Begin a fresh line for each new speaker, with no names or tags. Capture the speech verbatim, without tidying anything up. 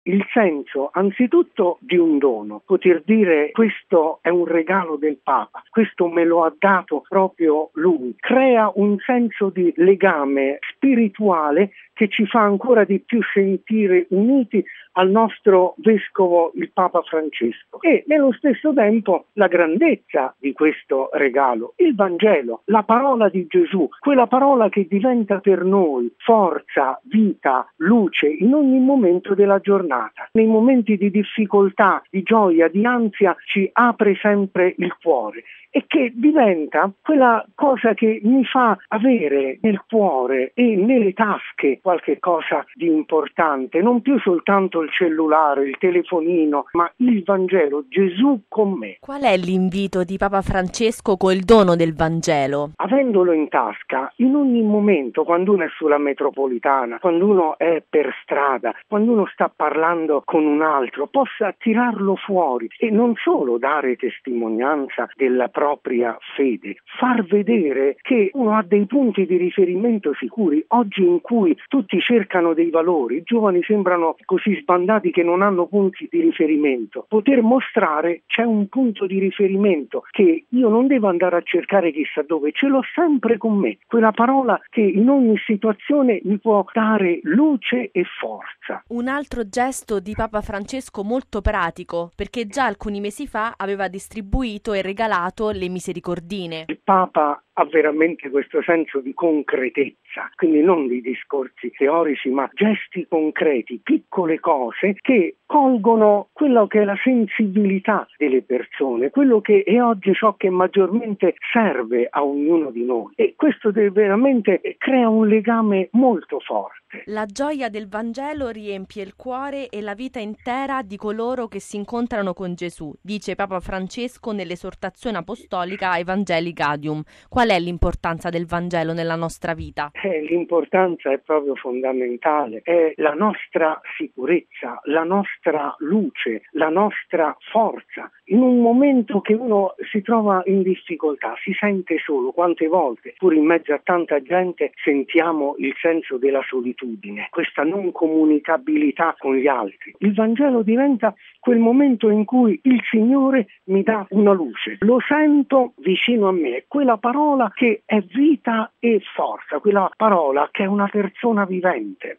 Il senso anzitutto di un dono, poter dire questo è un regalo del Papa, questo me lo ha dato proprio lui, crea un senso di legame spirituale che ci fa ancora di più sentire uniti al nostro vescovo, il Papa Francesco, e nello stesso tempo la grandezza di questo regalo, il Vangelo, la parola di Gesù, quella parola che diventa per noi forza, vita, luce in ogni momento della giornata. Nei momenti di difficoltà, di gioia, di ansia ci apre sempre il cuore e che diventa quella cosa che mi fa avere nel cuore e nelle tasche qualche cosa di importante, non più soltanto il cellulare, il telefonino, ma il Vangelo, Gesù con me.
Qual è l'invito di Papa Francesco col dono del Vangelo?
Avendolo in tasca, in ogni momento, quando uno è sulla metropolitana, quando uno è per strada, quando uno sta parlando con un altro, possa tirarlo fuori e non solo dare testimonianza della propria fede, far vedere che uno ha dei punti di riferimento sicuri. Oggi in cui tutti cercano dei valori, i giovani sembrano così sbandati che non hanno punti di riferimento, poter mostrare c'è un punto di riferimento che io non devo andare a cercare chissà dove, ce l'ho sempre con me, quella parola che in ogni situazione mi può dare luce e forza.
Un altro gesto di Papa Francesco molto pratico, perché già alcuni mesi fa aveva distribuito e regalato le misericordine.
Il Papa ha veramente questo senso di concretezza, quindi non di discorsi teorici, ma gesti concreti, piccole cose che colgono quello che è la sensibilità delle persone, quello che è oggi ciò che maggiormente serve a ognuno di noi, e questo veramente crea un legame molto forte.
La gioia del Vangelo riempie il cuore e la vita intera di coloro che si incontrano con Gesù, dice Papa Francesco nell'esortazione apostolica Evangelii Gaudium. Qual è l'importanza del Vangelo nella nostra vita?
Eh, l'importanza è proprio fondamentale, è la nostra sicurezza, la nostra luce, la nostra forza. In un momento che uno si trova in difficoltà, si sente solo, quante volte, pur in mezzo a tanta gente, sentiamo il senso della solitudine, questa non comunicabilità con gli altri. Il Vangelo diventa quel momento in cui il Signore mi dà una luce, lo sento vicino a me, quella parola che è vita e forza, quella parola che è una persona vivente.